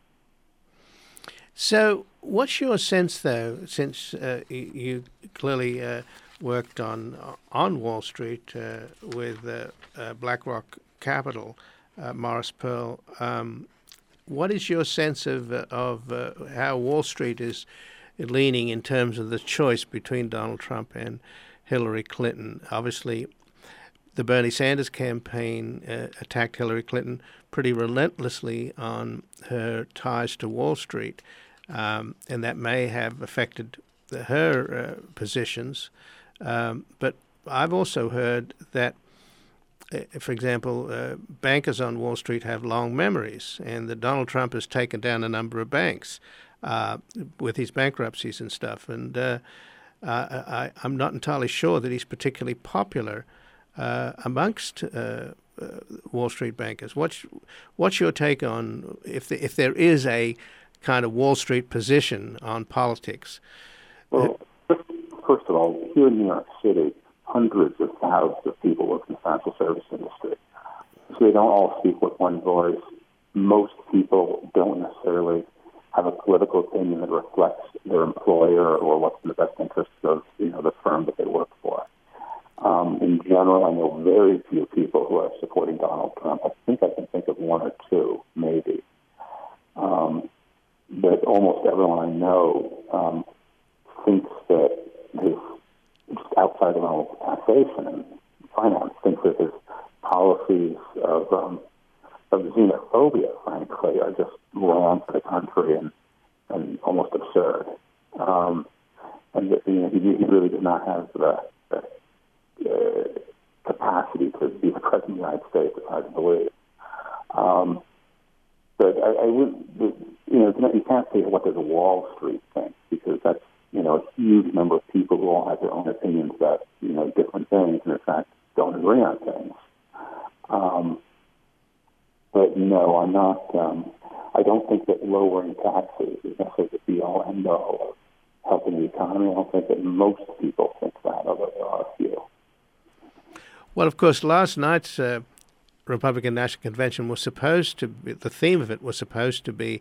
So what's your sense, though, since you clearly worked on Wall Street with BlackRock Capital, Morris Pearl, what is your sense of how Wall Street is leaning in terms of the choice between Donald Trump and Hillary Clinton? Obviously, the Bernie Sanders campaign attacked Hillary Clinton pretty relentlessly on her ties to Wall Street, and that may have affected her positions. But I've also heard that, for example, bankers on Wall Street have long memories, and that Donald Trump has taken down a number of banks with his bankruptcies and stuff. And I'm not entirely sure that he's particularly popular amongst Wall Street bankers. What's your take on if there is a kind of Wall Street position on politics? Well, first of all, here in New York City, hundreds of thousands of people work in the financial service industry. So they don't all speak with one voice. Most people don't necessarily have a political opinion that reflects their employer or what's in the best interests of the firm that they work for. In general, I know very few people who are supporting Donald Trump. I think I can think of one or two, maybe. But almost everyone I know thinks that just outside the realm of taxation and finance, thinks that his policies of xenophobia, frankly, are just wrong for the country and almost absurd. And that, he really did not have the capacity to be the president of the United States, it's hard to believe. But I would, you can't say what does Wall Street think, because that's, a huge number of people who all have their own opinions about, different things, and in fact don't agree on things. But no, I'm not, I don't think that lowering taxes is necessarily the be-all, end-all of helping the economy. I don't think that most people think that, although there are a few. Well, of course, last night's Republican National Convention was supposed to be, the theme of it was supposed to be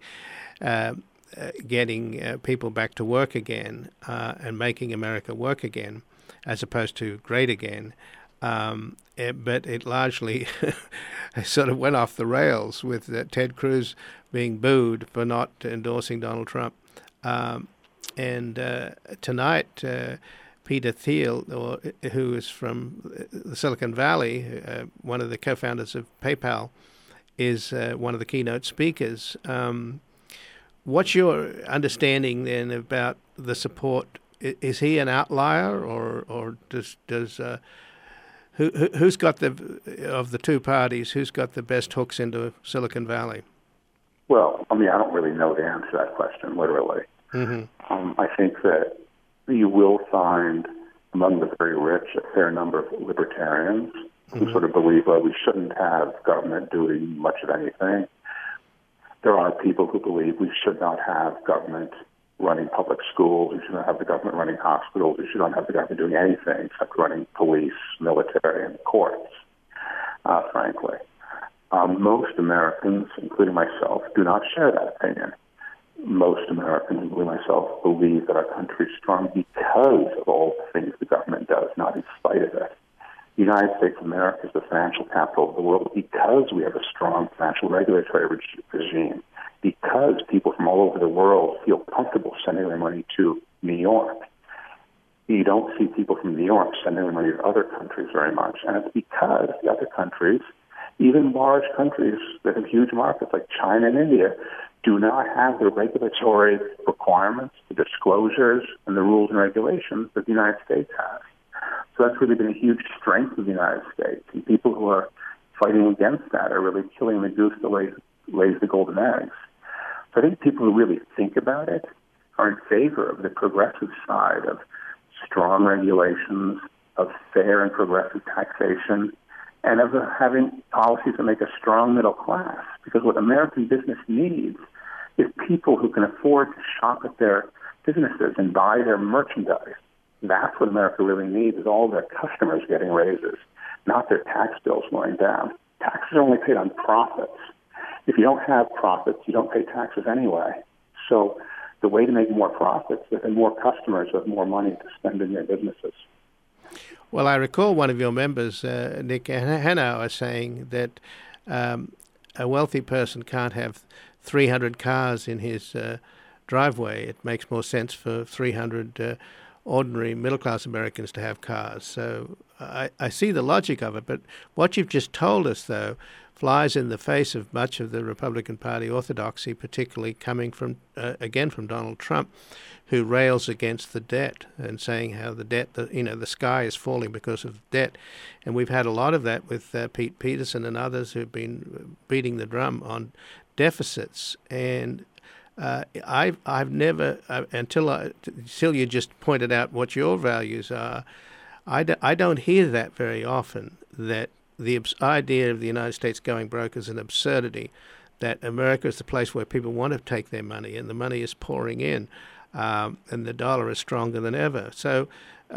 getting people back to work again and making America work again, as opposed to great again. But it largely sort of went off the rails with Ted Cruz being booed for not endorsing Donald Trump. And tonight, Peter Thiel, who is from the Silicon Valley, one of the co-founders of PayPal, is one of the keynote speakers. What's your understanding then about the support? Is he an outlier, or does who's got of the two parties, who's got the best hooks into Silicon Valley? Well, I don't really know the answer to that question, literally. Mm-hmm. I think that you will find among the very rich a fair number of libertarians who sort of believe, well, we shouldn't have government doing much of anything. There are people who believe we should not have government running public schools, we should not have the government running hospitals, we should not have the government doing anything except running police, military, and courts, frankly. Most Americans, including myself, do not share that opinion. Most Americans, including myself, believe that our country is strong because of all the things the government does, not in spite of it. The United States of America is the financial capital of the world because we have a strong financial regulatory regime, because people from all over the world feel comfortable sending their money to New York. You don't see people from New York sending money to other countries very much, and it's because the other countries, even large countries that have huge markets like China and India, do not have the regulatory requirements, the disclosures, and the rules and regulations that the United States has. So that's really been a huge strength of the United States, and people who are fighting against that are really killing the goose that lays the golden eggs. So I think people who really think about it are in favor of the progressive side of strong regulations, of fair and progressive taxation, and of having policies that make a strong middle class. Because what American business needs is people who can afford to shop at their businesses and buy their merchandise. That's what America really needs, is all their customers getting raises, not their tax bills going down. Taxes are only paid on profits. If you don't have profits, you don't pay taxes anyway. So the way to make more profits is that more customers have more money to spend in their businesses. Well, I recall one of your members, Nick Hanauer, saying that a wealthy person can't have 300 cars in his driveway. It makes more sense for 300 ordinary middle-class Americans to have cars. So I see the logic of it, but what you've just told us, though, flies in the face of much of the Republican Party orthodoxy, particularly coming from, again, from Donald Trump, who rails against the debt and saying how the debt, the sky is falling because of debt. And we've had a lot of that with Pete Peterson and others who've been beating the drum on deficits. And I've never, until you just pointed out what your values are, I don't hear that very often, that the idea of the United States going broke is an absurdity, that America is the place where people want to take their money and the money is pouring in, and the dollar is stronger than ever. So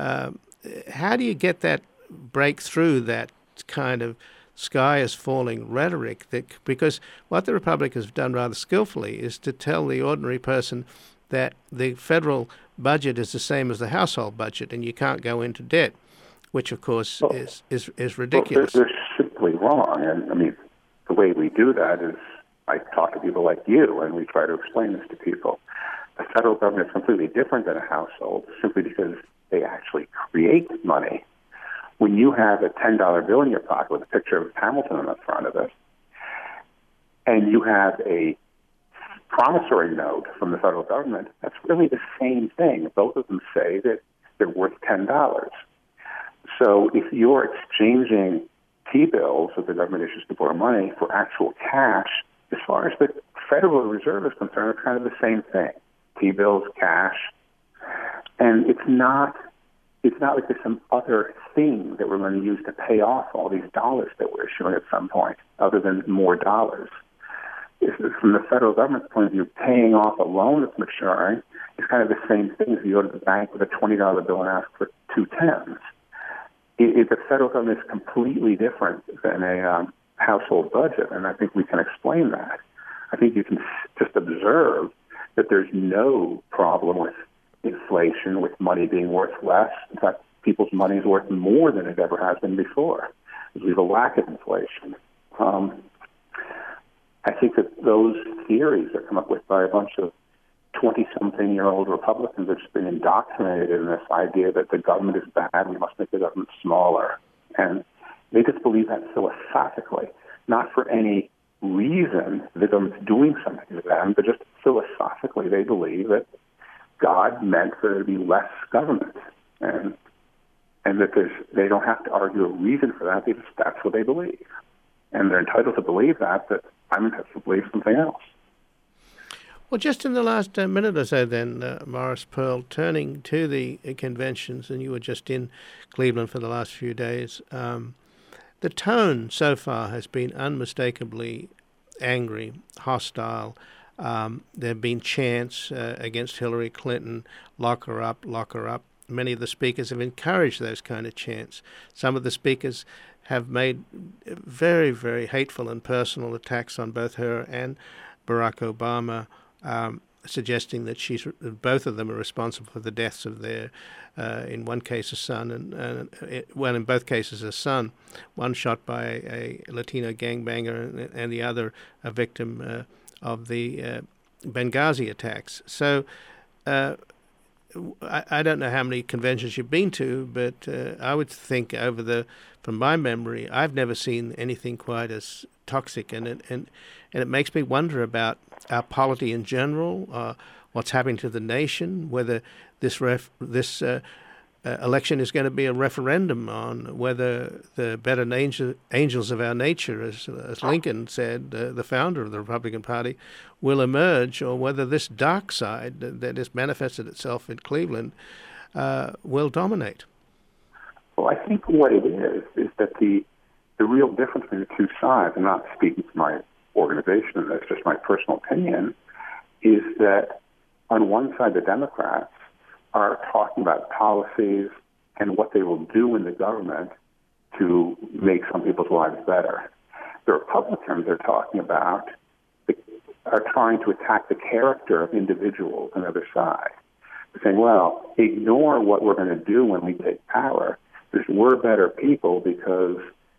how do you get that break through that kind of sky is falling rhetoric? Because what the Republicans have done rather skillfully is to tell the ordinary person that the federal budget is the same as the household budget and you can't go into debt, which of course is ridiculous. Well, they're simply wrong. And I mean, the way we do that is I talk to people like you and we try to explain this to people. The federal government is completely different than a household simply because they actually create money. When you have a $10 bill in your pocket with a picture of Hamilton on the front of it, and you have a promissory note from the federal government, that's really the same thing. Both of them say that they're worth $10. So if you're exchanging T-bills that the government issues to borrow money for actual cash, as far as the Federal Reserve is concerned, it's kind of the same thing. T-bills, cash. And it's not like there's some other thing that we're going to use to pay off all these dollars that we're issuing at some point, other than more dollars. From the federal government's point of view, paying off a loan that's maturing is kind of the same thing as you go to the bank with a $20 bill and ask for 2 10s. The federal government is completely different than a household budget, and I think we can explain that. I think you can just observe that there's no problem with inflation, with money being worth less. In fact, people's money is worth more than it ever has been before. We have a lack of inflation. I think that those theories are come up with by a bunch of 20-something-year-old Republicans have just been indoctrinated in this idea that the government is bad, we must make the government smaller. And they just believe that philosophically, not for any reason the government's doing something to them, but just philosophically they believe that God meant for there to be less government. And that they don't have to argue a reason for that, that's what they believe. And they're entitled to believe that, but I'm entitled to believe something else. Well, just in the last minute or so then, Morris Pearl, turning to the conventions, and you were just in Cleveland for the last few days, the tone so far has been unmistakably angry, hostile. There have been chants against Hillary Clinton, lock her up, lock her up. Many of the speakers have encouraged those kind of chants. Some of the speakers have made very, very hateful and personal attacks on both her and Barack Obama, suggesting that both of them are responsible for the deaths of their, in one case, a son, in both cases, a son, one shot by a Latino gangbanger and the other a victim of the Benghazi attacks. So I don't know how many conventions you've been to, but I would think from my memory, I've never seen anything quite as toxic, and it makes me wonder about our polity in general, what's happening to the nation, whether this election is going to be a referendum on whether the better angels of our nature, as Lincoln said, the founder of the Republican Party, will emerge, or whether this dark side that has manifested itself in Cleveland will dominate. Well, I think what it is that the real difference between the two sides, I'm not speaking for my organization, that's just my personal opinion, is that on one side, the Democrats are talking about policies and what they will do in the government to make some people's lives better. The Republicans are trying to attack the character of individuals on the other side. They're saying, well, ignore what we're going to do when we take power, because we're better people because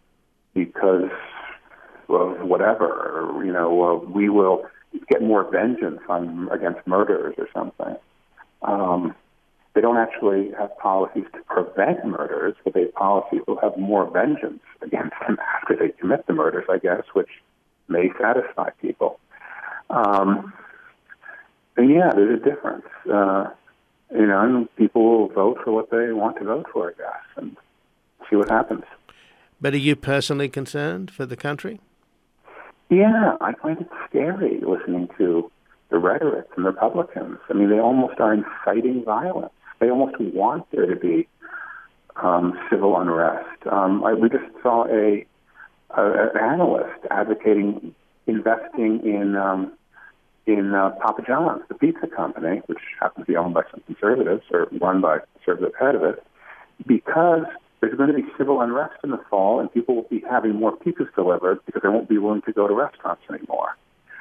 of whatever, we will get more vengeance against murderers or something. They don't actually have policies to prevent murders, but they have policies that will have more vengeance against them after they commit the murders, I guess, which may satisfy people. And yeah, there's a difference. And people will vote for what they want to vote for, I guess, and see what happens. But are you personally concerned for the country? Yeah, I find it scary listening to the rhetoric from the Republicans. I mean, they almost are inciting violence. They almost want there to be civil unrest. We just saw an analyst advocating investing in Papa John's, the pizza company, which happens to be owned by some conservatives or run by a conservative head of it, because there's going to be civil unrest in the fall, and people will be having more pizzas delivered because they won't be willing to go to restaurants anymore.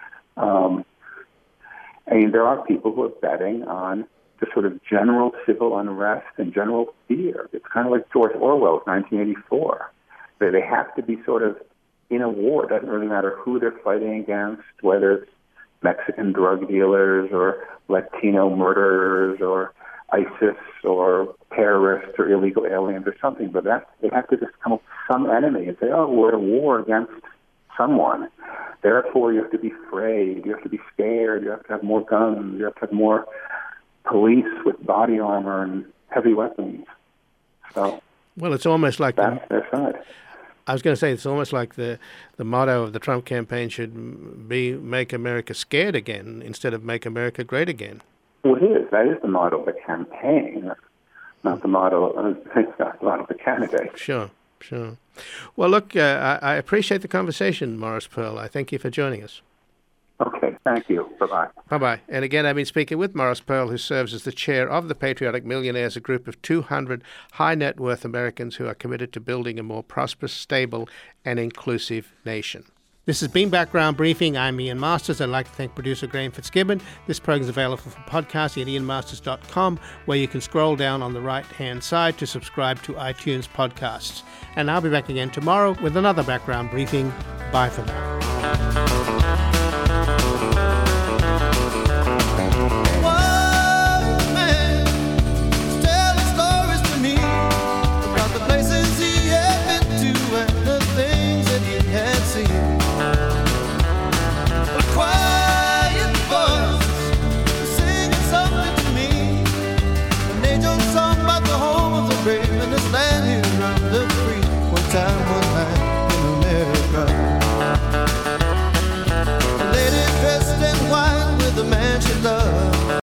And there are people who are betting on the sort of general civil unrest and general fear. It's kind of like George Orwell's 1984. They have to be sort of in a war. It doesn't really matter who they're fighting against, whether it's Mexican drug dealers or Latino murderers or ISIS or terrorists or illegal aliens or something, but they have to just come up with some enemy and say, oh, we're at a war against someone. Therefore, you have to be afraid, you have to be scared, you have to have more guns, you have to have more police with body armor and heavy weapons. So, well, it's almost like that's their side. I was going to say, it's almost like the motto of the Trump campaign should be "Make America Scared Again" instead of "Make America Great Again." Well, it is. That is the motto of the campaign, not the motto of the candidate. Sure. Well, look, I appreciate the conversation, Morris Pearl. I thank you for joining us. Okay, thank you. Bye-bye. Bye-bye. And again, I've been speaking with Morris Pearl, who serves as the chair of the Patriotic Millionaires, a group of 200 high-net-worth Americans who are committed to building a more prosperous, stable, and inclusive nation. This has been Background Briefing. I'm Ian Masters. I'd like to thank producer Graham Fitzgibbon. This program is available for podcasting at ianmasters.com, where you can scroll down on the right-hand side to subscribe to iTunes podcasts. And I'll be back again tomorrow with another Background Briefing. Bye for now.